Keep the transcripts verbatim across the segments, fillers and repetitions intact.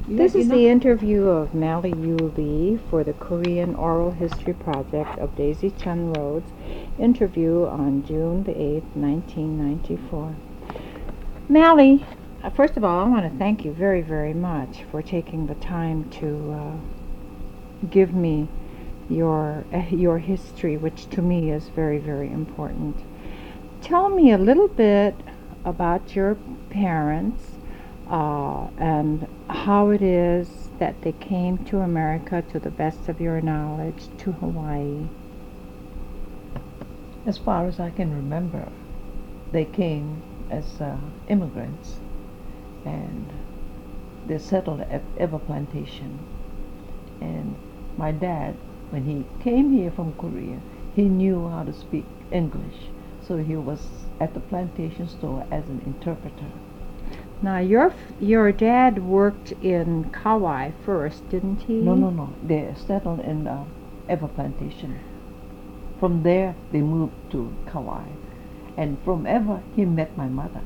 You This have is enough? the interview of Mally Yu Lee for the Korean Oral History Project of Daisy Chun Rhodes. Interview on June the eighth, nineteen ninety-four. Mally, uh, first of all, I want to thank you very, very much for taking the time to uh, give me your uh, your history, which to me is very, very important. Tell me a little bit about your parents uh, and how it is that they came to America, to the best of your knowledge, to Hawaii. As far as I can remember, they came as uh, immigrants, and they settled at Ever Plantation. And my dad, when he came here from Korea, he knew how to speak English, so he was at the plantation store as an interpreter. Now, your f- your dad worked in Kauai first, didn't he? No, no, no. They settled in uh, Ever Plantation. From there, they moved to Kauai, and from Ever, he met my mother.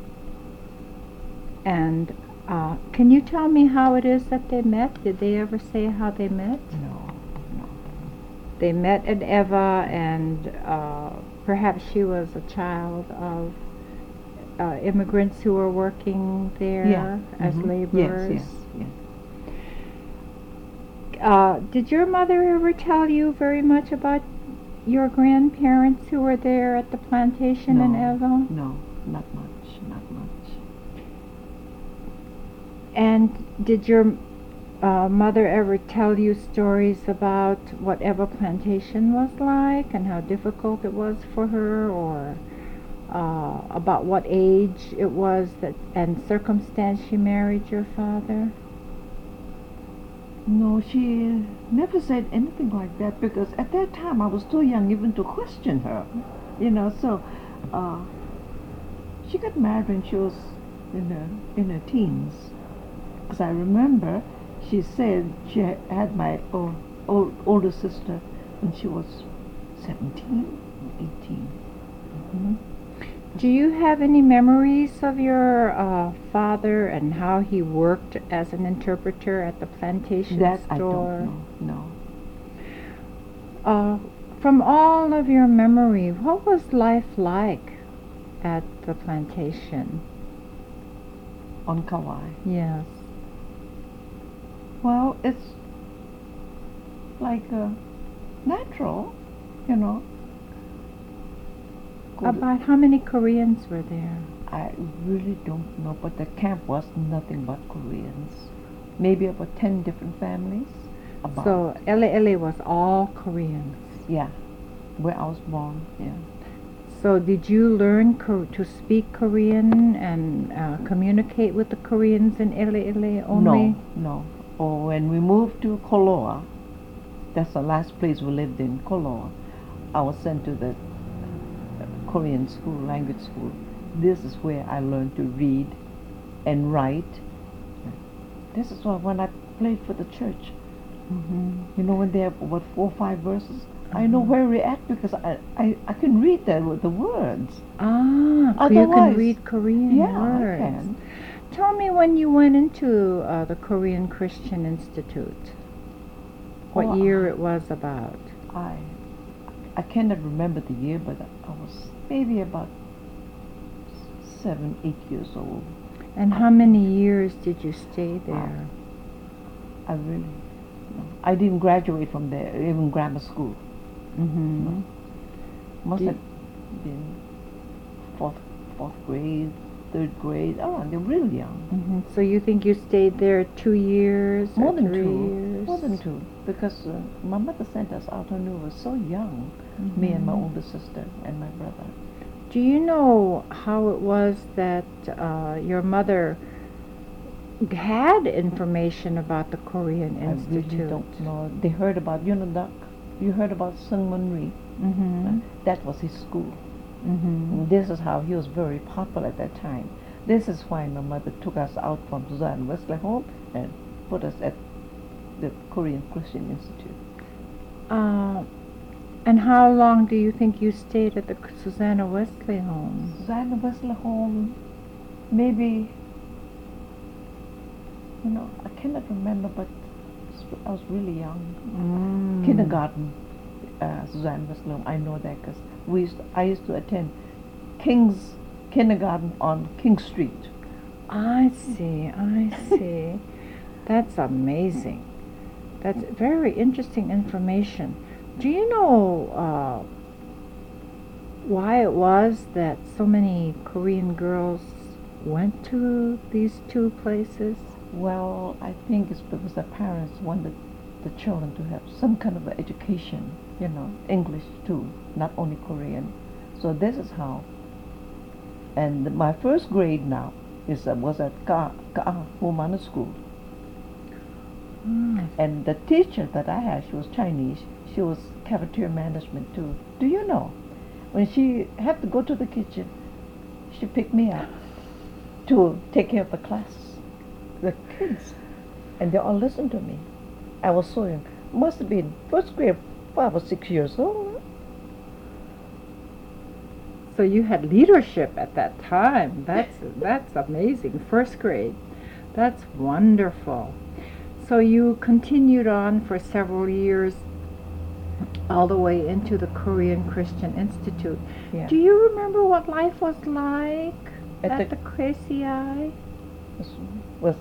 And uh, can you tell me how it is that they met? Did they ever say how they met? No, no. They met at Eva, and uh, perhaps she was a child of uh, immigrants who were working there Yeah. as Mhm. laborers. Yes, yes, yes. Uh, did your mother ever tell you very much about your grandparents who were there at the plantation No, in Eva? no, not much, not much. And did your uh, mother ever tell you stories about what Eva Plantation was like and how difficult it was for her, or uh, about what age it was that and circumstance she married your father? No, she never said anything like that because at that time I was too young even to question her. You know, so uh, she got married when she was in her in her teens. Because I remember she said she ha- had my old, old, older sister when she was seventeen, eighteen. Mm-hmm. Do you have any memories of your uh, father and how he worked as an interpreter at the plantation That store? I don't know. No. Uh, from all of your memory, what was life like at the plantation? On Kauai. Yes. Well, it's like uh, natural, you know. Go to- About how many Koreans were there? I really don't know, but the camp was nothing but Koreans. Maybe about ten different families. About. So Ele Ele was all Koreans. Yeah, where I was born. Yeah. So did you learn Kor- to speak Korean and uh, communicate with the Koreans in Ele Ele only? No, no. Or when we moved to Koloa, that's the last place we lived in, Koloa. I was sent to the uh, Korean school, language school. This is where I learned to read and write. This is why when I played for the church, Mm-hmm. you know, when they have what four or five verses, I know Mhm. where we're at because I, I, I can read the the words. Ah, you can Otherwise- read Korean Yeah, words. I can. Tell me when you went into uh, the Korean Christian Institute. What Oh, year I- it was about? I I cannot remember the year, but I was maybe about seven, eight years old. And how many years did you stay there? I really, no. I didn't graduate from there, even grammar school. Mm-hmm. Must Did- have been fourth, fourth grade, third grade. Oh, they're really young. Mm-hmm. So you think you stayed there two years More or than three two. years? More than two, because uh, my mother sent us out when we were so young. Me and my Mhm. older sister and my brother. Do you know how it was that uh, your mother had information about the Korean Institute? I really don't know. They heard about, you know, Doc, you heard about Sung Mun Rhee. Mm-hmm. That was his school. Mm-hmm. And this is how he was very popular at that time. This is why my mother took us out from Suzanne Wesley home and put us at the Korean Christian Institute. Uh, and how long do you think you stayed at the Susanna Wesley home? Suzanne Wesley home, maybe, you know, I cannot remember, but I was really young. Mm. Kindergarten, uh, Suzanne Westloom, I know that because we used I used to attend King's Kindergarten on King Street. I see, I see. That's amazing. That's very interesting information. Do you know uh, why it was that so many Korean girls went to these two places? Well, I think it's because the parents wanted the children to have some kind of education, you know, English too, not only Korean. So this is how. And my first grade now is uh, was at Ka Ka Humana School, Mm. and the teacher that I had, she was Chinese. She was cafeteria management too. Do you know? When she had to go to the kitchen, she picked me up to take care of the class, the kids, and they all listened to me. I was so young. Must have been first grade, five or six years old. So you had leadership at that time. That's that's amazing. First grade. That's wonderful. So you continued on for several years, all the way into the Korean Christian Institute. Yeah. Do you remember what life was like At at, the- the, K C I? Was, was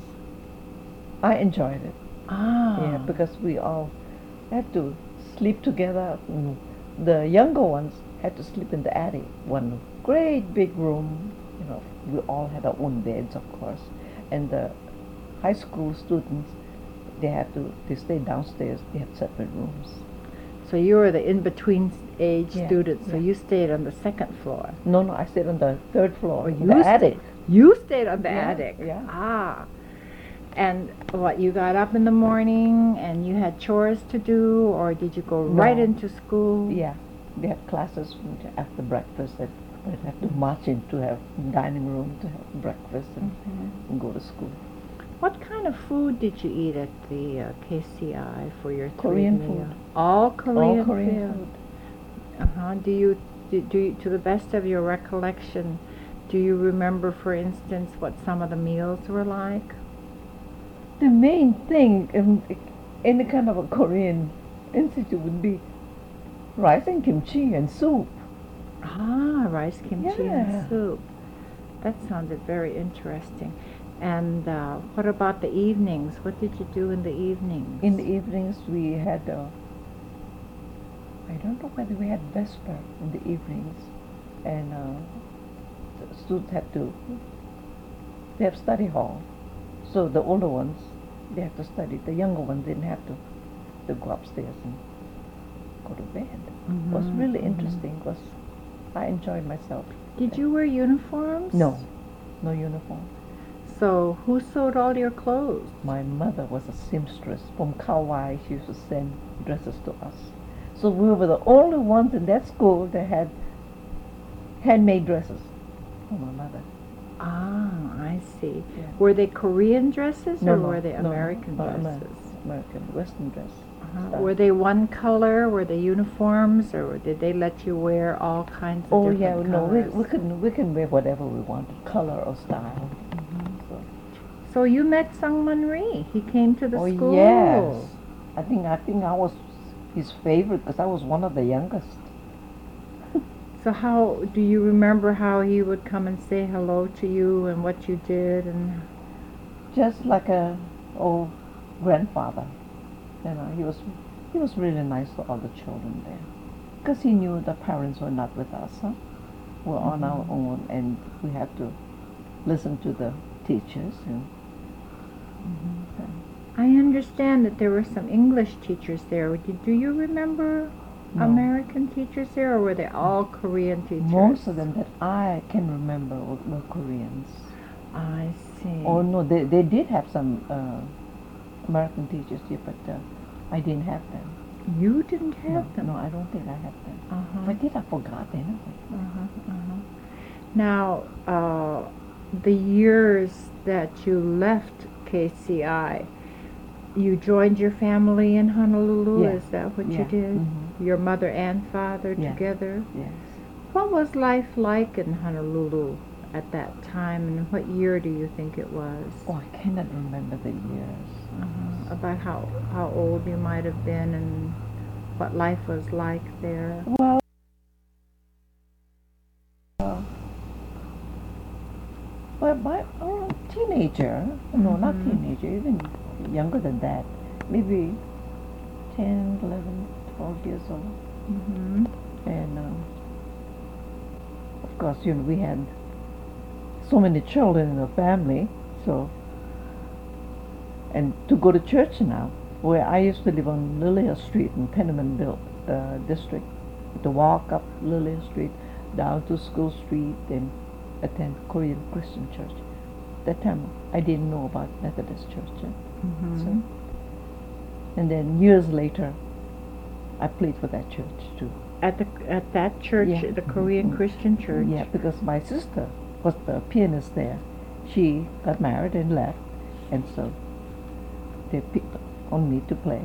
I enjoyed it. Ah. Yeah, because we all had to sleep together. Mm. The younger ones had to sleep in the attic, one great big room. You know, we all had our own beds, of course, and the high school students, they had to they stay downstairs. They had separate rooms. So you were the in-between age Yeah, student, so yeah. you stayed on the second floor. No, no, I stayed on the third floor, Oh, in you the sta- attic. You stayed on the Yeah, attic. yeah. Ah. And what, you got up in the morning and you had chores to do, or did you go right No. into school? Yeah, they had classes after breakfast. That we'd have to march in to have dining room to have breakfast and, Mhm. and go to school. What kind of food did you eat at the uh, K C I for your three Korean meal? food. All Korean, All Korean food. food. Uh-huh. Do you, do, do you, to the best of your recollection, do you remember, for instance, what some of the meals were like? The main thing in any kind of a Korean institute would be rice and kimchi and soup. Ah, rice kimchi Yeah. and soup. That sounded very interesting. And uh, what about the evenings? What did you do in the evenings? In the evenings we had, uh, I don't know whether we had vesper in the evenings, and uh, the students had to, they have study hall. So the older ones, they have to study. The younger ones didn't have to, to go upstairs and go to bed. It was Mhm, really mhm. interesting because I enjoyed myself. Did you wear uniforms? No, no uniform. So who sewed all your clothes? My mother was a seamstress from Kauai. She used to send dresses to us. So we were the only ones in that school that had handmade dresses for my mother. Ah, I see. Yeah. Were they Korean dresses No, or no, were they no, no, American uh, Amer- dresses? American Western dress. Uh-huh. style. Were they one color? Were they uniforms, or did they let you wear all kinds of Oh different yeah, no, we, colors? we can we can wear whatever we wanted, color or style. Mhm. So. So you met Sung Man Rhee. He came to the Oh school. yes, I think I think I was his favorite because I was one of the youngest. So how do you remember how he would come and say hello to you and what you did and? Just like a old grandfather, you know. He was he was really nice to all the children there, because he knew the parents were not with us. Huh? We're on our Mhm. own, and we had to listen to the teachers. And I understand that there were some English teachers there. Did, do you remember No. American teachers there, or were they all Korean teachers? most of them that I can remember were, were Koreans. I see. Oh no, they they did have some uh, American teachers here, but uh, I didn't have them. You didn't No, have them. no, I don't think I had them. Uh-huh. If I did, I forgot anyway. Uh-huh, uh-huh. Now, uh, the years that you left K C I, you joined your family in Honolulu. Yeah. Is that what Yeah. you did? Mhm. Your mother and father Yeah. together. Yes. What was life like in Honolulu at that time, and what year do you think it was? Oh, I cannot remember the years. Uh-huh. About how how old you might have been and what life was like there. Well, uh, well, by around teenager, no, not Mhm. teenager, even younger than that, maybe ten, eleven, twelve years old. Mhm. And um, of course, you know, we had so many children in the family, so and to go to church now, where I used to live on Lilia Street in Tenement uh, district, to walk up Lilia Street down to School Street and attend Korean Christian church. That time I didn't know about Methodist church yet. Mhm. So, and then years later, I played for that church too. At the at that church, Yeah. the Korean Mhm. Christian church. Yeah, because my sister was the pianist there. She got married and left, and so they picked on me to play.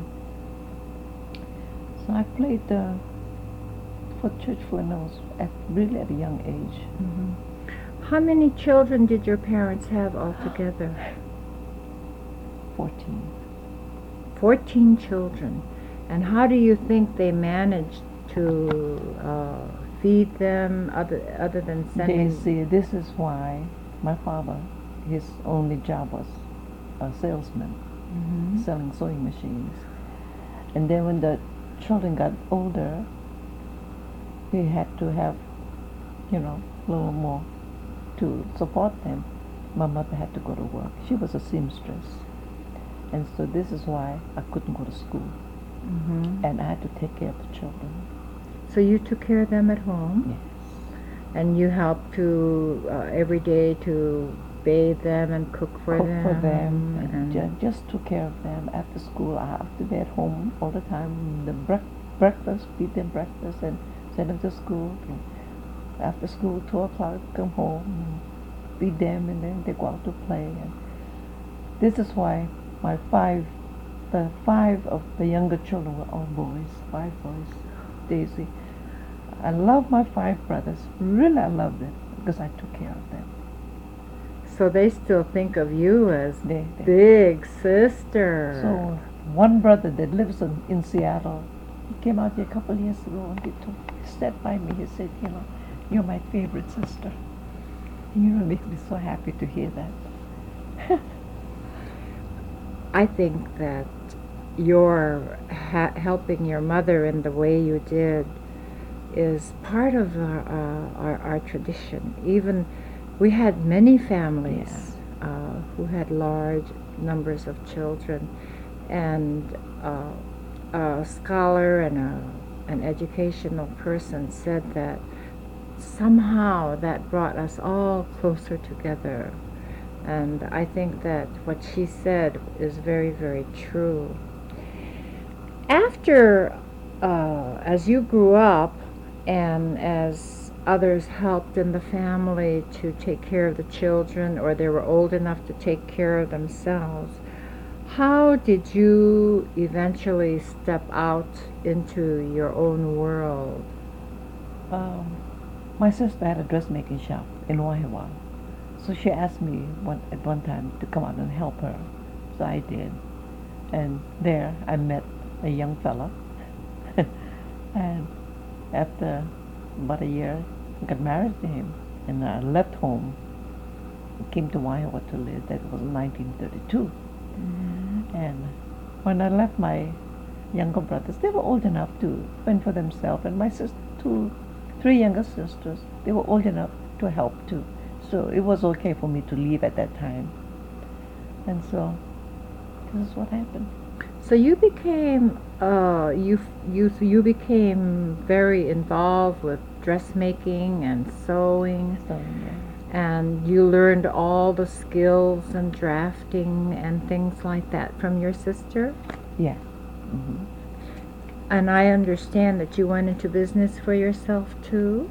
So I played uh, for church when I was at really at a young age. Mhm. How many children did your parents have altogether? Fourteen. Fourteen children. And how do you think they managed to uh, feed them other other than They sending? see, this is why my father, his only job was a salesman, Mhm. selling sewing machines. And then when the children got older, he had to have, you know, a little more to support them. My mother had to go to work. She was a seamstress. And so this is why I couldn't go to school. Mhm. And I had to take care of the children. So you took care of them at home, Yes. and you helped to uh, every day to bathe them and cook for Cook them. for them and, and ju- just took care of them after school. I have to be at home all the time. The brec- breakfast, feed them breakfast and send them to school. And after school, two o'clock, come home, and feed them, and then they go out to play. And this is why my five, the five of the younger children were all boys, five boys. Daisy. I love my five brothers. Really, I love them because I took care of them. so they still think of you as They, they, big sister. So one brother that lives in, in Seattle, he came out here a couple of years ago and he, told, he sat by me. He said, you know, you're my favorite sister. And you know, it makes me so happy to hear that. I think that your ha- helping your mother in the way you did is part of our, uh, our, our tradition. Even we had many families uh, who had large numbers of children, and uh, a scholar and a, an educational person said that somehow that brought us all closer together. And I think that what she said is very, very true. After, uh, as you grew up, and as others helped in the family to take care of the children, or they were old enough to take care of themselves, how did you eventually step out into your own world? Um, my sister had a dressmaking shop in Waiwa. So she asked me one, at one time to come out and help her. So I did. And there I met a young fella. And after about a year, I got married to him. And I left home, came to Waiwa to live. That was nineteen thirty-two. Mm-hmm. And when I left my younger brothers, they were old enough to fend for themselves. And my sister, two, three younger sisters, they were old enough to help too. So it was okay for me to leave at that time. And so this is what happened. So you became uh, you you you became very involved with dressmaking and sewing, So yeah. and you learned all the skills and drafting and things like that from your sister. Yeah. Mm-hmm. And I understand that you went into business for yourself too.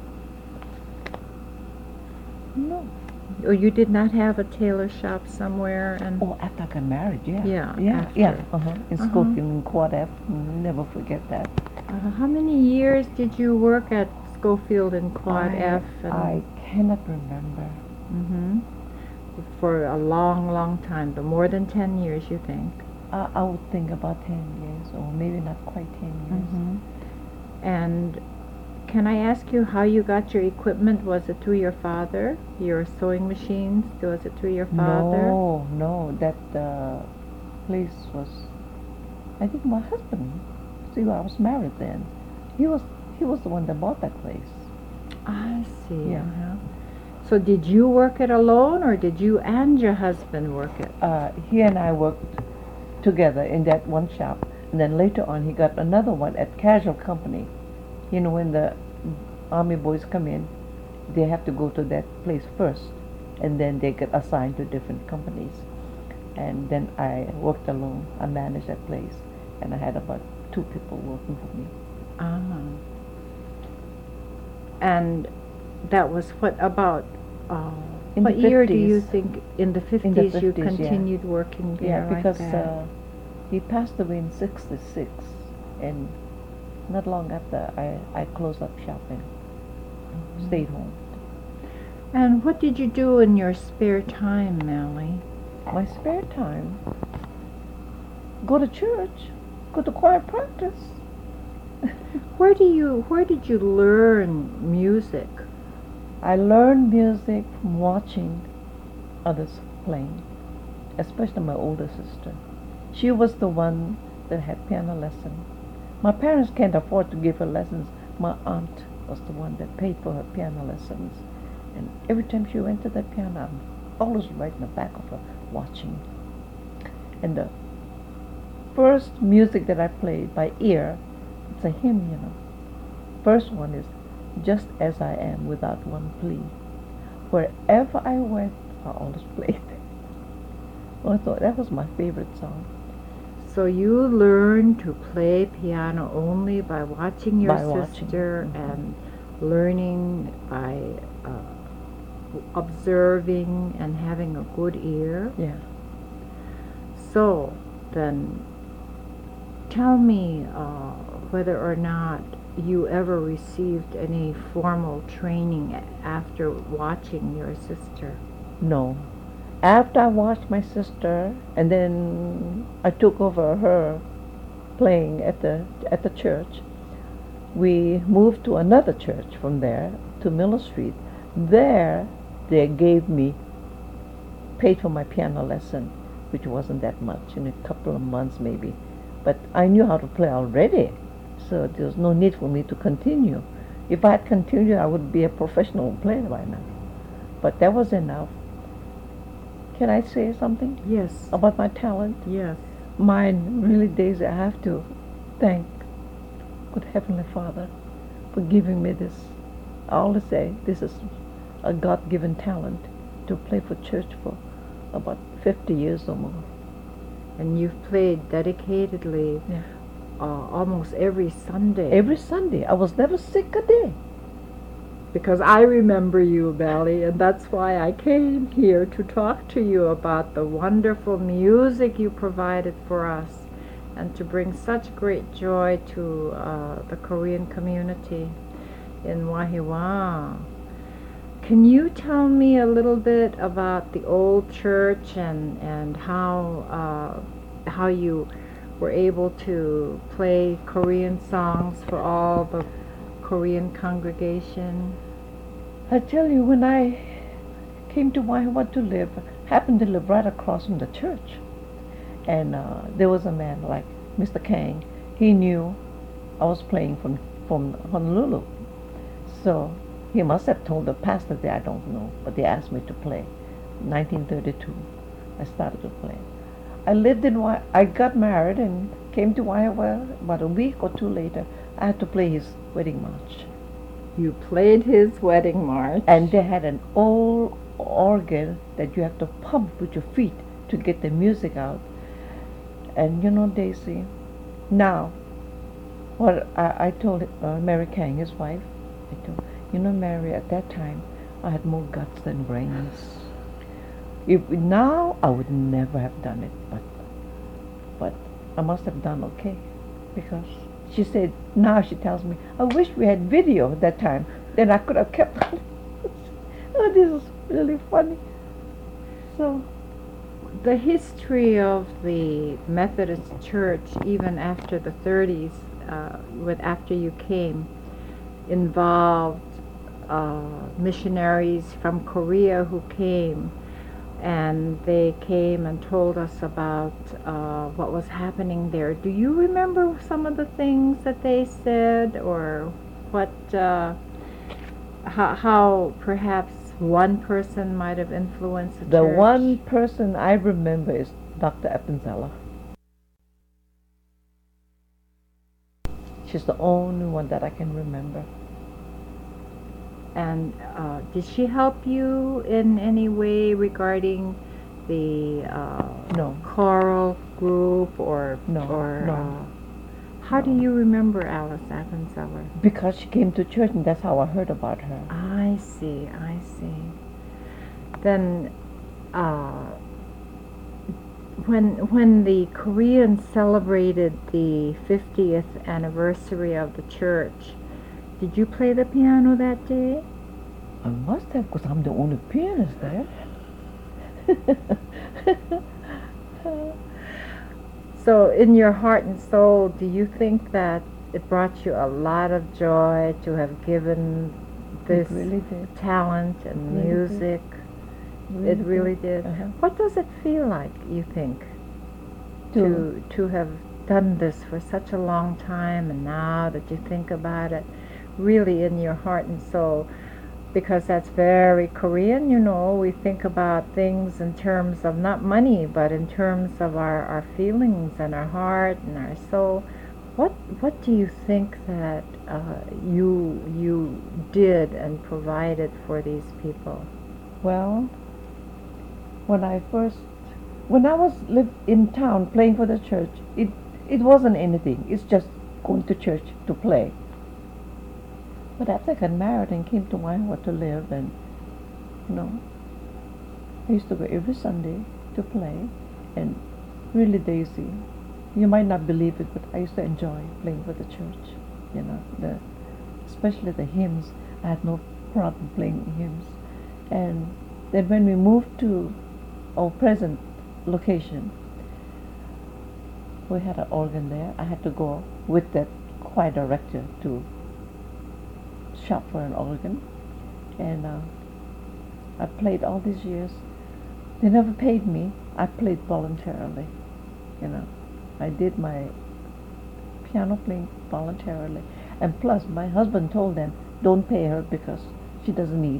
No. Or you did not have a tailor shop somewhere, and Oh, after I got married, yeah. Yeah, Yeah, after. yeah. Uh-huh. In Uh-huh. Schofield in Quad F. Never forget that. uh, how many years did you work at Schofield and Quad I, F? And, I cannot remember. hmm For a long, long time, but more than ten years, you think? I, I would think about ten years, or maybe not quite ten years. Mm-hmm. And can I ask you how you got your equipment? Was it through your father? Your sewing machines? Was it through your father? No, no, that uh, place was, I think my husband. See, I was married then. He was he was the one that bought that place. I see. Yeah. Uh-huh. So did you work it alone, or did you and your husband work it? Uh, he and I worked together in that one shop, and then later on he got another one at Casual Company. You know, when the Army boys come in, they have to go to that place first, and then they get assigned to different companies. And then I worked alone. I managed that place, and I had about two people working for me. Ah. And that was what about, uh, In what the year do you fifties. think, in the fifties, In the you fifties, yeah. continued working there Yeah, like because that? uh, he passed away in sixty-six, and not long after I, I closed up shop and Mhm. stayed home. And what did you do in your spare time, Mally? My spare time, go to church, go to choir practice. Where do you, where did you learn music? I learned music from watching others playing, especially my older sister. She was the one that had piano lesson. My parents can't afford to give her lessons. My aunt was the one that paid for her piano lessons. And every time she went to the piano, I'm always right in the back of her watching. And the first music that I played by ear, it's a hymn, you know. First one is Just As I Am Without One Plea. Wherever I went, I always played. Well, I thought that was my favorite song. So you learned to play piano only by watching your By watching, sister mhm. and learning by uh, observing and having a good ear. Yeah. So then, tell me uh, whether or not you ever received any formal training a- after watching your sister. No. After I watched my sister, and then I took over her playing at the at the church, we moved to another church from there to Miller Street. There, they gave me, paid for my piano lesson, which wasn't that much, in a couple of months maybe. But I knew how to play already, so there was no need for me to continue. If I had continued, I would be a professional player by now. But that was enough. Can I say something Yes. about my talent? Yes. Mine, really, Daisy, I have to thank good Heavenly Father for giving me this. I always say this is a God-given talent to play for church for about fifty years or more. And you've played dedicatedly Yeah. uh, almost every Sunday. Every Sunday. I was never sick a day. Because I remember you, Mally, and that's why I came here to talk to you about the wonderful music you provided for us and to bring such great joy to uh, the Korean community in Wahiwa. Can you tell me a little bit about the old church and, and how, uh, how you were able to play Korean songs for all the Korean congregation? I tell you, when I came to Waihawa to live, happened to live right across from the church. And uh, there was a man like Mister Kang. He knew I was playing from, from Honolulu. So he must have told the pastor there, I don't know, but they asked me to play. nineteen thirty-two, I started to play. I lived in, Wai- I got married and came to Waihawa about a week or two later. I had to play his wedding march. You played his wedding march. And they had an old organ that you have to pump with your feet to get the music out. And you know, Daisy, now, what I, I told uh, Mary Kang, his wife, I told, you know, Mary, at that time, I had more guts than brains. If now, I would never have done it, but, but I must have done okay, because she said, now she tells me, I wish we had video at that time. Then I could have kept on. Oh, this is really funny. So, the history of the Methodist Church, even after the thirties, uh, with after you came, involved uh, missionaries from Korea who came, and they came and told us about uh, what was happening there. Do you remember some of the things that they said, or what? Uh, how, how perhaps one person might have influenced the, The church? one person I remember is Doctor Appenzeller. She's the only one that I can remember. And uh, did she help you in any way regarding the uh, No. choral group, or No, or no. Uh, how No. do you remember Alice Appenzeller? Because she came to church, and that's how I heard about her. I see, I see. Then, uh, when when the Koreans celebrated the fiftieth anniversary of the church, did you play the piano that day? I must have, because I'm the only pianist there. So, in your heart and soul, do you think that it brought you a lot of joy to have given this It really did. talent and Really did. music? Really It really did. Uh-huh. What does it feel like, you think, To, to to have done this for such a long time, and now that you think about it, really in your heart and soul, because that's very Korean, you know, we think about things in terms of not money, but in terms of our, our feelings and our heart and our soul. What what do you think that uh, you you did and provided for these people? well, when I first, when I was live in town playing for the church, it it wasn't anything. It's just going to church to play. But after I got married and came to Iowa to live, and you know, I used to go every Sunday to play, and really, Daisy, you might not believe it, but I used to enjoy playing for the church. You know, the especially the hymns. I had no problem playing hymns, and then when we moved to our present location, we had an organ there. I had to go with that choir director to shop for an organ, and uh, I played all these years. They never paid me. I played voluntarily. You know, I did my piano playing voluntarily, and plus my husband told them, don't pay her because she doesn't need.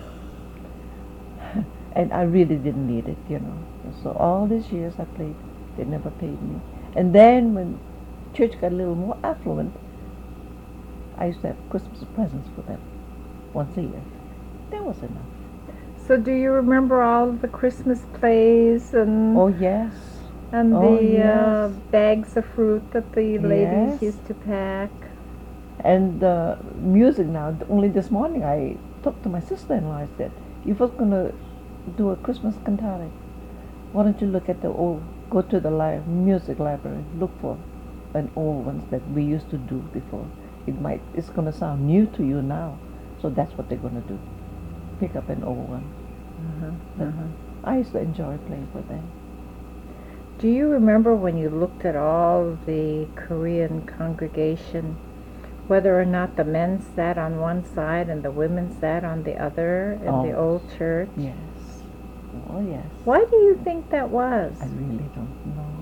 And I really didn't need it, you know. So all these years I played, they never paid me. And then when church got a little more affluent, I used to have Christmas presents for them once a year. That was enough. So, do you remember all of the Christmas plays and Oh yes. and Oh, the uh, yes. bags of fruit that the ladies Yes. used to pack? And the music now, only this morning I talked to my sister-in-law. I said, if I was going to do a Christmas cantata, why don't you look at the old, go to the li- music library, look for an old ones that we used to do before. It might, it's going to sound new to you now. So that's what they're going to do. Pick up an old one. Uh-huh. But Uh-huh. I used to enjoy playing for them. Do you remember when you looked at all of the Korean congregation, whether or not the men sat on one side and the women sat on the other in the Oh. old church? Yes. Oh yes. Why do you think that was? I really don't know.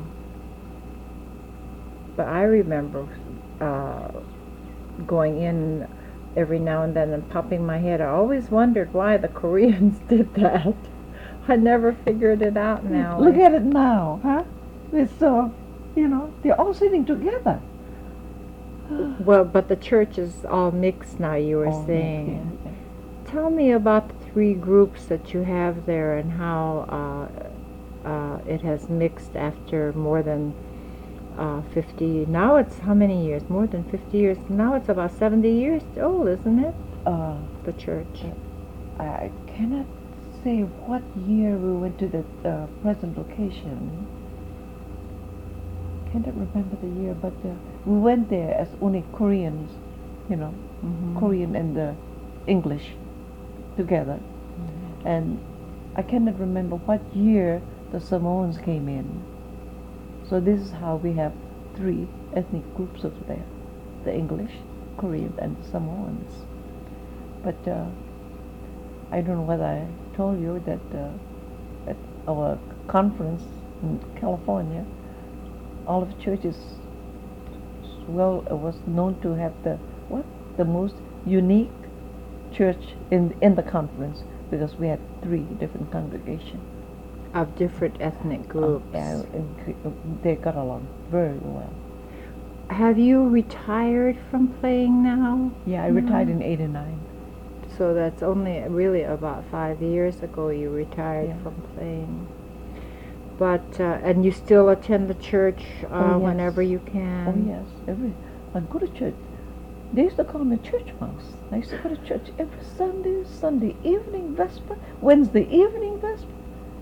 But I remember uh, going in every now and then and popping my head. I always wondered why the Koreans did that. I never figured it out now. Look at it now, huh? It's so, you know, they're all sitting together. Well, but the church is all mixed now, you were Oh, saying. yeah, yeah. Tell me about the three groups that you have there and how uh, uh, it has mixed after more than uh, fifty. Now it's how many years? More than fifty years. Now it's about seventy years old, isn't it? Uh, The church. I cannot say what year we went to the uh, present location. Cannot remember the year, but uh, we went there as only Koreans, you know, Mhm. Korean and uh, English together. And I cannot remember what year the Samoans came in. So this is how we have three ethnic groups over there: the English, Koreans, and the Samoans. But uh, I don't know whether I told you that uh, at our conference in California, Olive Church is well uh, was known to have the what the most unique church in in the conference, because we had three different congregations. Of different ethnic groups. Uh, yeah, and they got along very well. Have you retired from playing now? Yeah, I retired in eighty-nine. So that's only really about five years ago you retired Yeah. from playing. But, uh, and you still attend the church uh, Oh, yes. whenever you can? Oh yes, every I go to church. They used to call me church mouse. I used to go to church every Sunday, Sunday evening vesper, Wednesday evening vesper.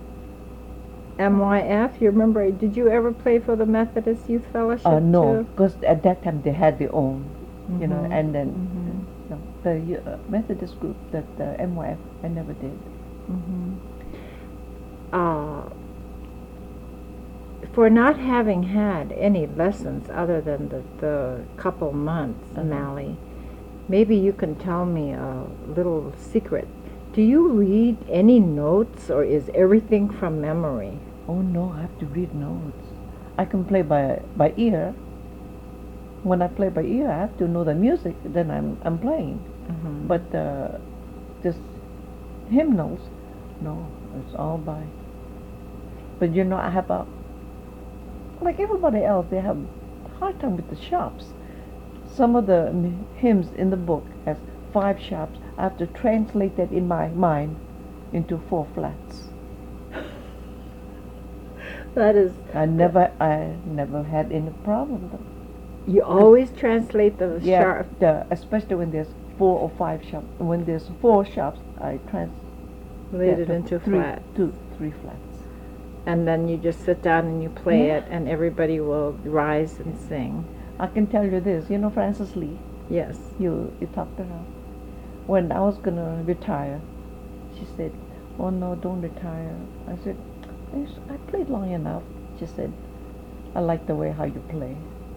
M Y F, you remember, did you ever play for the Methodist Youth Fellowship Uh, no, too? because at that time they had their own, you know, Mhm, and then mhm. no, the uh, Methodist group, that the M Y F, I never did. Mm-hmm. Uh, for not having had any lessons other than the, the couple months, Uh-huh. Mally, maybe you can tell me a little secret. Do you read any notes, or is everything from memory? Oh no, I have to read notes. I can play by by ear. When I play by ear, I have to know the music. Then I'm I'm playing. Mhm. But uh, just hymnals, no, it's all by. But you know, I have a like everybody else. They have a hard time with the sharps. Some of the m- hymns in the book has five sharps. I have to translate that in my mind into four flats. That is, I never, I never had any problem though. you always translate the Yeah, sharp. the, especially when there's four or five sharps. When there's four sharps, I translate Laid it to into three, flat. two, three flats. And then you just sit down and you play Yeah. it, and everybody will rise and sing. I can tell you this. You know Frances Lee. Yes. You you talked to her. When I was gonna retire, she said, "Oh no, don't retire." I said, "I s- I played long enough." She said, "I like the way how you play."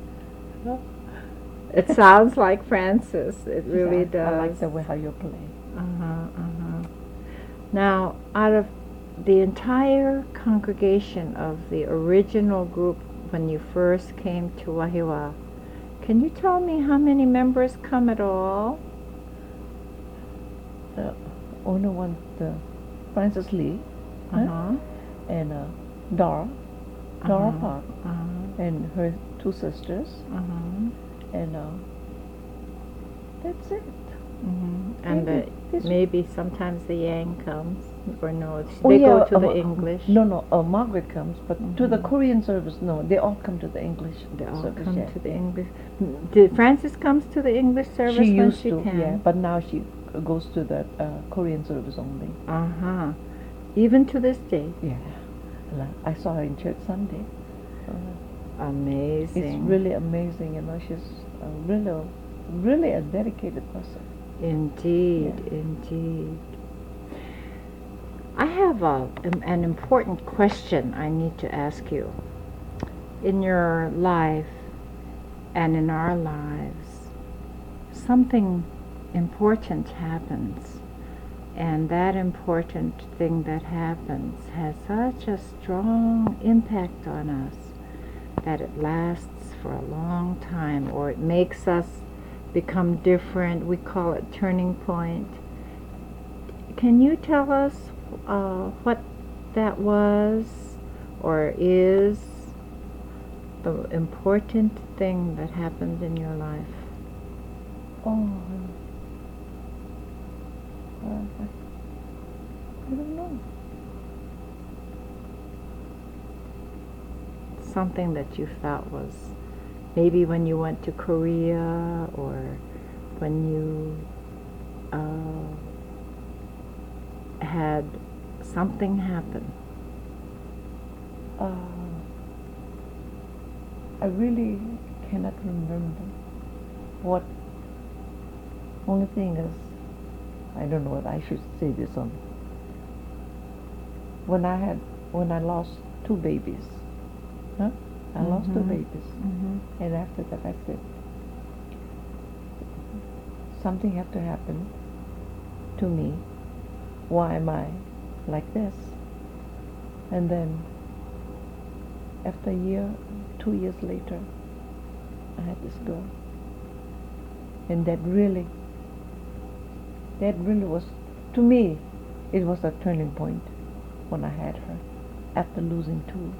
It sounds like Francis. It She really said, I, I like does. the way how you play. Uh-huh, uh-huh. Now, out of the entire congregation of the original group when you first came to Wahiawa, can you tell me how many members come at all? The only one, the Frances Lee, huh? Uh-huh. and uh, Dora, Dora Uh-huh. Park, Uh-huh. and her two sisters, Uh-huh. and uh, that's it. Mhm. And Maybe the, this- maybe sometimes the Yang comes, or no, it's- Oh, they yeah, go to uh, the Ma- English. No, no, uh, Margaret comes, but to the Mhm. Korean service, no, they all come to the English They all service. come yeah. to the English. Did Frances comes to the English service She when used she to, can? yeah, but now she goes to the uh, Korean service only. Uh-huh. Even to this day. Yeah, Like, I saw her in church Sunday. Uh, Amazing. it's really amazing, you know. She's a really, really a dedicated person. Indeed, Yeah. indeed. I have a, an an important question I need to ask you. In your life and in our lives, something important happens, and that important thing that happens has such a strong impact on us that it lasts for a long time, or it makes us become different. We call it turning point. Can you tell us uh, what that was or is, the important thing that happened in your life? Oh, uh, I I don't know. Something that you felt was maybe when you went to Korea, or when you uh, had something happen. Uh, I really cannot remember what. Only thing is, I don't know what I should say this on. when I had when I lost two babies. Huh? I lost two Mhm. babies, Mhm. and after that I said something had to happen to me. Why am I like this? And then after a year, two years later, I had this girl, and that really, that really was, to me, it was a turning point when I had her after losing two.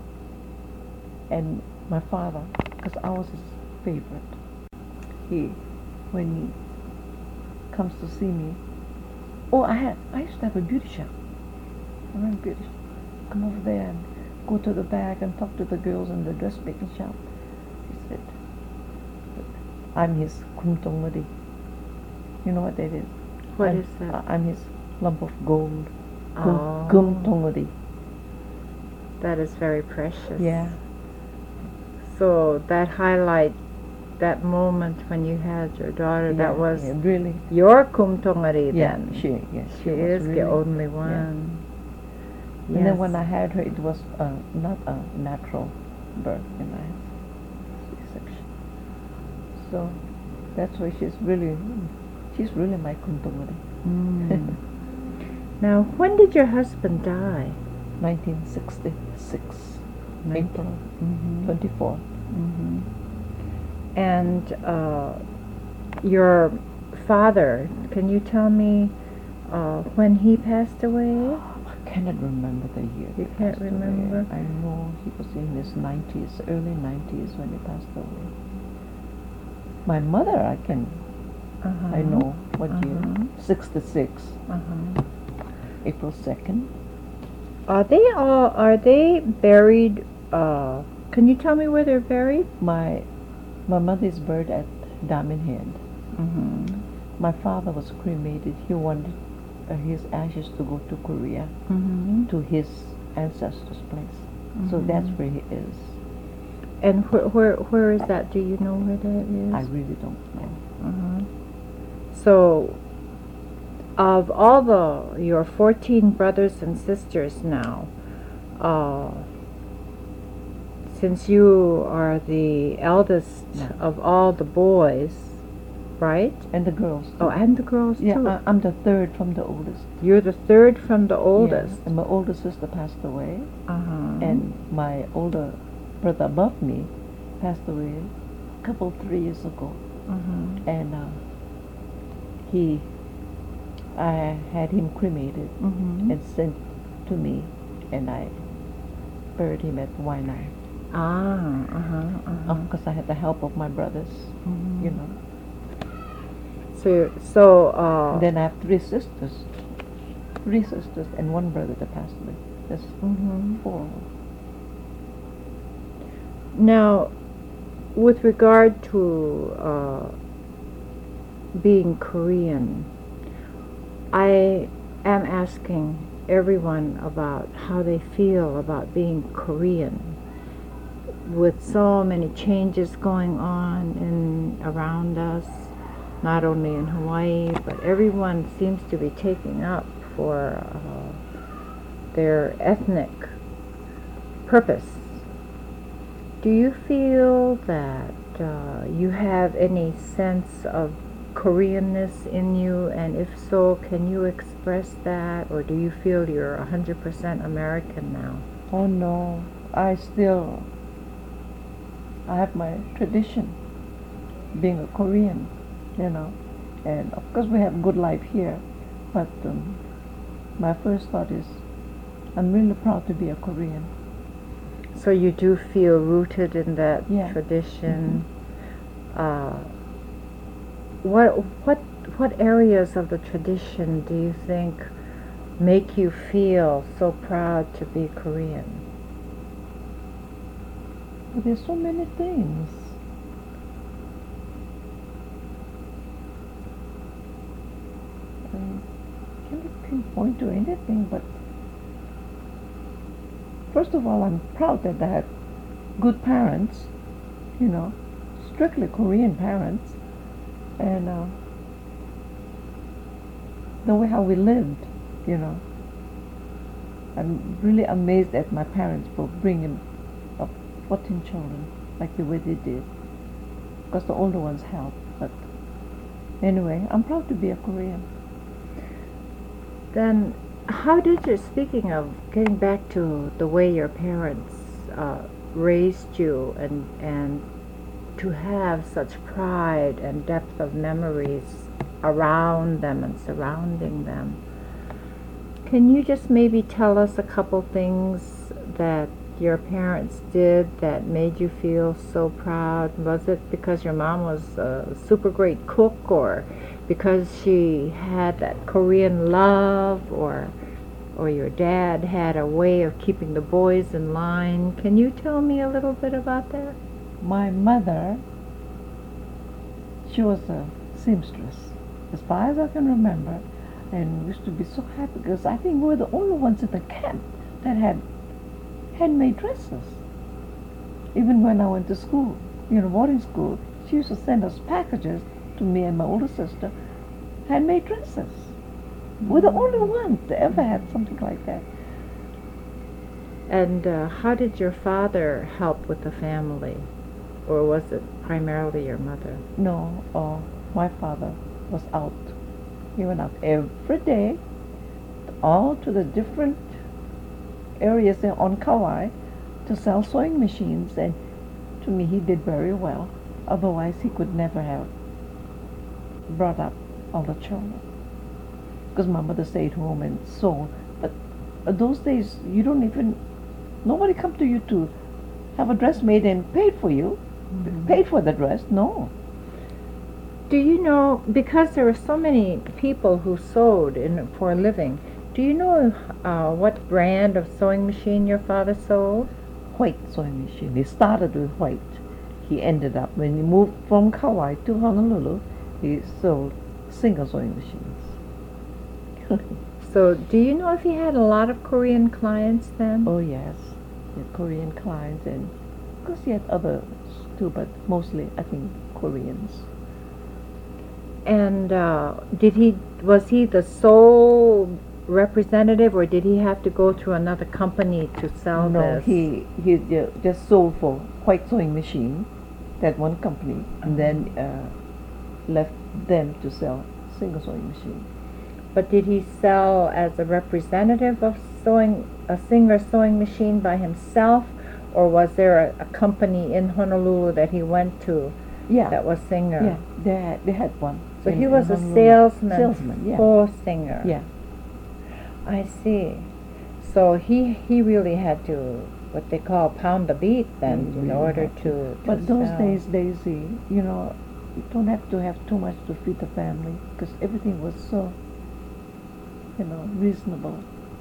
And my father, because I was his favorite, he, when he comes to see me, oh, I had, I used to have a beauty shop. I ran a beauty shop. Come over there and go to the back and talk to the girls in the dressmaking shop. He said, I'm his kumtongmadi. You know what that is? What I'm, is that? I- I'm his lump of gold. Oh. Kumtongmadi. That is very precious. Yeah. So that highlight, that moment when you had your daughter, Yeah, that was yeah, really. your kumtongari Yeah, then. she, yeah, She was is really, the only yeah. one. And then Yes. when I had her, it was uh, not a natural birth, and I had C-section. So that's why she's really, she's really my kumtongmadi. Mm. Now, when did your husband die? nineteen sixty-six, April Mhm. twenty-fourth. Mhm. And uh, your father, can you tell me uh, when he passed away? I cannot remember the year. You he can't passed away. remember? I know he was in his nineties, early nineties when he passed away. My mother, I can, Uh-huh. I know what Uh-huh. year. sixty-six, Uh-huh. April second. Are they all, are they buried, uh, can you tell me where they're buried? My, my mother is buried at Diamond Head. Mm-hmm. My father was cremated. He wanted uh, his ashes to go to Korea, Mm-hmm. to his ancestors' place. So Mhm. that's where he is. And where, where, where is that? Do you know where that is? I really don't know. Uh-huh. So, of all the your fourteen brothers and sisters now, uh, since you are the eldest Yeah. of all the boys, right? And the girls too. Oh, and the girls Yeah, too. I, I'm the third from the oldest. You're the third from the oldest. Yeah, and my older sister passed away, Uh-huh. and my older brother above me passed away a couple, three years ago. Uh-huh. And uh, he, I had him cremated Mm-hmm. and sent to me, and I buried him at Waianae. Ah, uh-huh, uh-huh. Of course, I had the help of my brothers, Mhm. you know. So, so, uh, Then I have three sisters, three sisters, and one brother that passed away. That's mhm. four. Now, with regard to uh, being Korean, I am asking everyone about how they feel about being Korean. With so many changes going on in around us, not only in Hawaii, but everyone seems to be taking up for uh, their ethnic purpose. Do you feel that uh, you have any sense of Koreanness in you, and if so, can you express that, or do you feel you're one hundred percent American now? Oh no, I still, I have my tradition, being a Korean, you know, and of course we have good life here, but um, my first thought is, I'm really proud to be a Korean. So you do feel rooted in that Yeah. tradition. Uh, what what what areas of the tradition do you think make you feel so proud to be Korean? But there's so many things. I can't pinpoint to anything, but first of all, I'm proud that I had good parents, you know, strictly Korean parents, and uh, the way how we lived, you know. I'm really amazed at my parents for bringing up fourteen children like the way they did. Because the older ones helped. But anyway, I'm proud to be a Korean. Then, how did you, speaking of getting back to the way your parents uh, raised you and, and to have such pride and depth of memories around them and surrounding them, can you just maybe tell us a couple things that your parents did that made you feel so proud? Was it because your mom was a super great cook, or because she had that Korean love, or or your dad had a way of keeping the boys in line? Can you tell me a little bit about that? My mother, she was a seamstress, as far as I can remember, and used to be so happy because I think we were the only ones in the camp that had handmade dresses. Even when I went to school, you know, boarding school, she used to send us packages to me and my older sister, handmade dresses. We're the only ones that ever had something like that. And uh, how did your father help with the family? Or was it primarily your mother? No, uh, my father was out. He went out every day, all to the different areas there on Kauai to sell sewing machines, and to me he did very well. Otherwise he could never have brought up all the children. Because my mother stayed home and sewed. But those days you don't even, nobody come to you to have a dress made and paid for you. Mm-hmm. Paid for the dress, no. Do you know, because there were so many people who sewed in, for a living, do you know uh, what brand of sewing machine your father sold? White sewing machine. He started with white. He ended up, when he moved from Kauai to Honolulu, he sold single sewing machines. So, do you know if he had a lot of Korean clients then? Oh yes, he had Korean clients, and of course he had others too, but mostly I think Koreans. And uh, did he, was he the sole representative, or did he have to go through another company to sell no, this? No, he, he just sold for white sewing machine, that one company, and then uh, left them to sell single sewing machine. But did he sell as a representative of sewing, a Singer sewing machine by himself, or was there a, a company in Honolulu that he went to yeah. that was Singer? Yeah, they had, they had one. So in, he was a Honolulu. salesman, salesman yeah. for Singer. Yeah. I see. So he he really had to, what they call, pound the beat then, He in really order had to, to But those sell. days, Daisy, you know, you don't have to have too much to feed the family, because everything was so, you know, reasonable.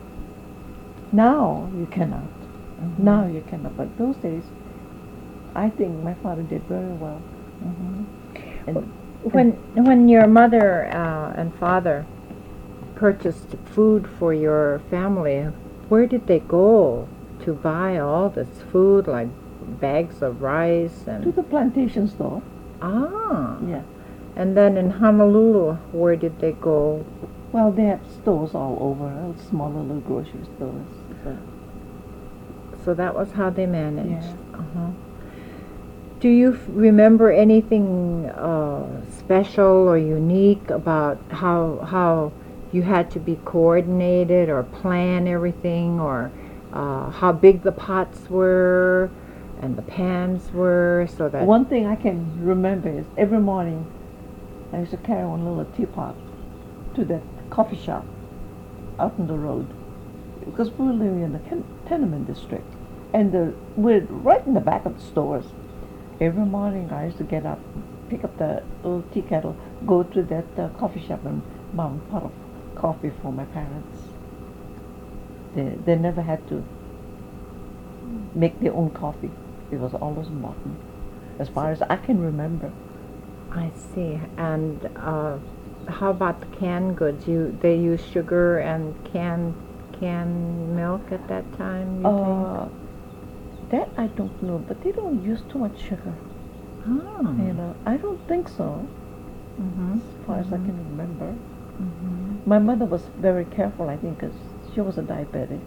Now you cannot. Mm-hmm. Now you cannot. But those days, I think my father did very well. Mm-hmm. And when when your mother uh, and father purchased food for your family, where did they go to buy all this food, like bags of rice and? To the plantation store. Ah. Yeah. And then in Honolulu, where did they go? Well, they have stores all over, smaller little grocery stores. So, so that was how they managed. Yeah. Uh-huh. Do you f- remember anything uh, special or unique about how how you had to be coordinated or plan everything, or uh, how big the pots were and the pans were, so that... One thing I can remember is every morning I used to carry one little teapot to the coffee shop out on the road, because we were living in the ten- tenement district, and the, we're right in the back of the stores. Every morning I used to get up, pick up the little tea kettle, go to that uh, coffee shop and buy a pot of coffee for my parents. They, they never had to make their own coffee. It was always bought, as far as I can remember. I see. And uh, how about the canned goods? You they use sugar and canned canned milk at that time, you Uh, think? that I don't know, but they don't use too much sugar. Oh. You know, I don't think so, Mm-hmm. as far as I can remember. Mm-hmm. My mother was very careful, I think, because she was a diabetic.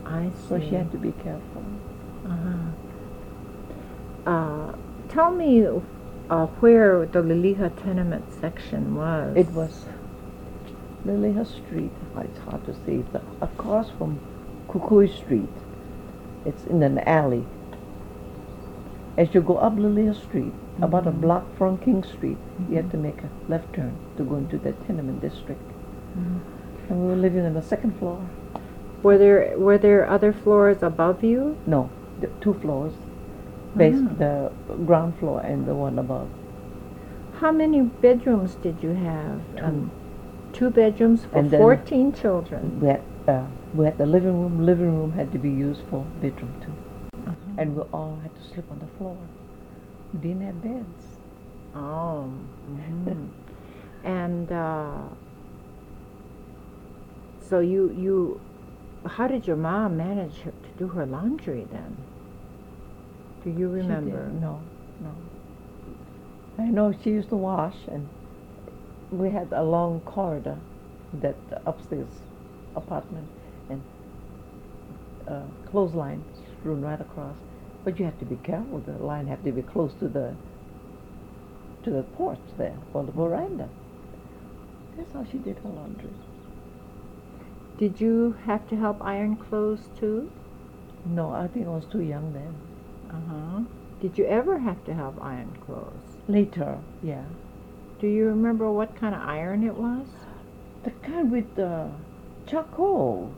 I So see. she had to be careful. Uh-huh. Uh, tell me uh, where the Liliha tenement section was. It was Liliha Street. It's hard to say. It's across from Kukui Street. It's in an alley. As you go up Liliha Street, mm-hmm. about a block from King Street, mm-hmm. you have to make a left turn to go into the tenement district. Mm-hmm. And we were living on the second floor. Were there were there other floors above you? No, the two floors. Base, Ah. the ground floor and the one above. How many bedrooms did you have? Two. Um, two bedrooms for And then fourteen children. We had, uh, we had the living room. Living room had to be used for bedroom too. Uh-huh. And we all had to sleep on the floor. We didn't have beds. Oh. Mm-hmm. And uh, so you you, how did your mom manage to do her laundry then? Do you remember? She did. No, no. I know she used to wash, and we had a long corridor, that upstairs apartment, and uh, clothesline strewn right across. But you have to be careful. The line had to be close to the to the porch there, or the veranda. That's how she did her laundry. Did you have to help iron clothes too? No, I think I was too young then. Uh-huh. Did you ever have to help iron clothes? Later, yeah. Do you remember what kind of iron it was? The kind with the charcoal.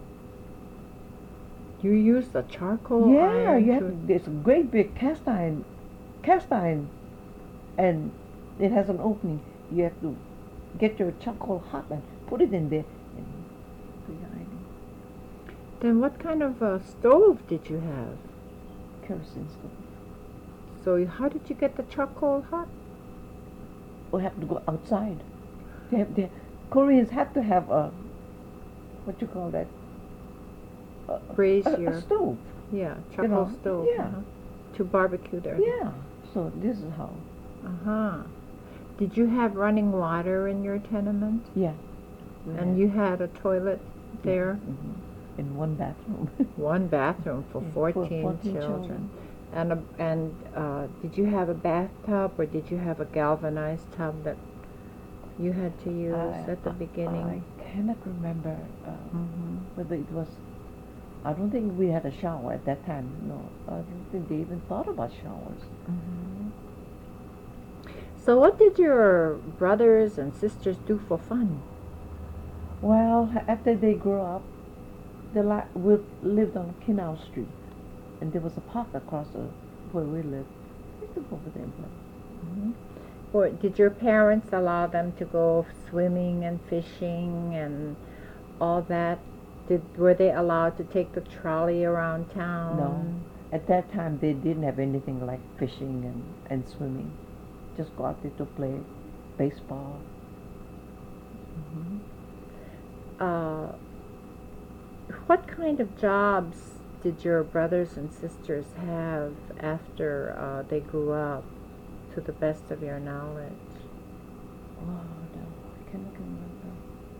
You used the charcoal yeah, iron? Yeah, to... there's a great big cast iron, cast iron, and it has an opening. You have to get your charcoal hot and put it in there and do your ironing. Then what kind of a stove did you have? Kerosene stove. So how did you get the charcoal hot? We have to go outside. They have, they, Koreans have to have a, what you call that? A, Brazier. A, a stove. Yeah, charcoal you know, stove. Yeah. Uh-huh. To barbecue there. Yeah. So this is how. Uh-huh. Did you have running water in your tenement? Yeah. And you had a toilet there? Yeah. Mm-hmm. In one bathroom. One bathroom for yeah, fourteen, for fourteen children. children. And a, and uh, did you have a bathtub, or did you have a galvanized tub that you had to use I, at the beginning? I cannot remember uh, mm-hmm. whether it was. I don't think we had a shower at that time. No, I don't think they even thought about showers. Mm-hmm. So what did your brothers and sisters do for fun? Well, after they grew up, they li- we lived on Kinau Street, and there was a park across the, where we lived. We used to go over there and play. Mm-hmm. Or did your parents allow them to go swimming and fishing and all that? Did were they allowed to take the trolley around town? No. At that time, they didn't have anything like fishing and, and swimming. Just go out there to play baseball. Mm-hmm. Uh, what kind of jobs did your brothers and sisters have after uh, they grew up, to the best of your knowledge? Oh, no, I cannot remember.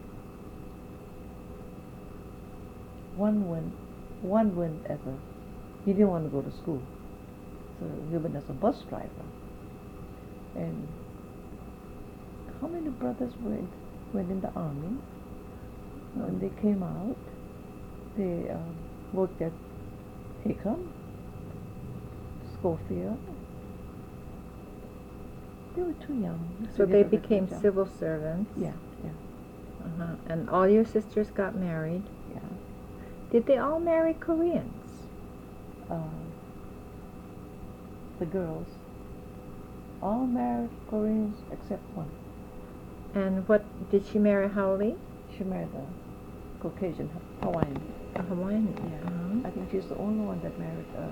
One went, one went as a, he didn't want to go to school, so he went as a bus driver. And how many brothers went went in the army? When they came out, they um, worked at Hickam, Schofield. They were too young. So to they get a became job. civil servants? Yeah, yeah. Uh-huh. And all your sisters got married? Yeah. Did they all marry Koreans? Uh, the girls all married Koreans except one. And what, did she marry Haole? She married a Caucasian Hawaiian. A Hawaiian? Yeah. Uh-huh. I think she's the only one that married. Uh,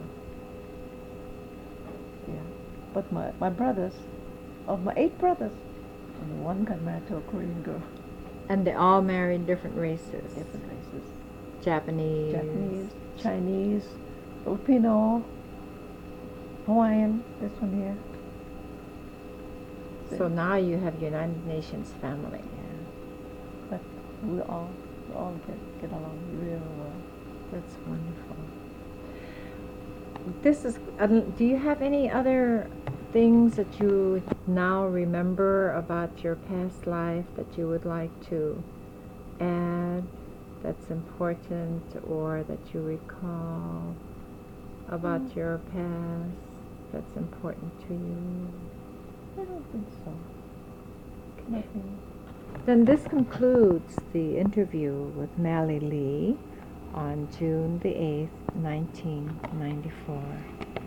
yeah. But my my brothers, of my eight brothers, only one got married to a Korean girl. And they all married different races? Different races. Japanese? Japanese, Chinese, Filipino, Hawaiian. This one here. So now you have United Nations family. Yeah. But we all we all get get along real well. That's wonderful. This is. Um, do you have any other things that you now remember about your past life that you would like to add? That's important, or that you recall about Mm. your past that's important to you? I don't think so. Nothing. Then this concludes the interview with Mally Lee on June the eighth, nineteen ninety-four.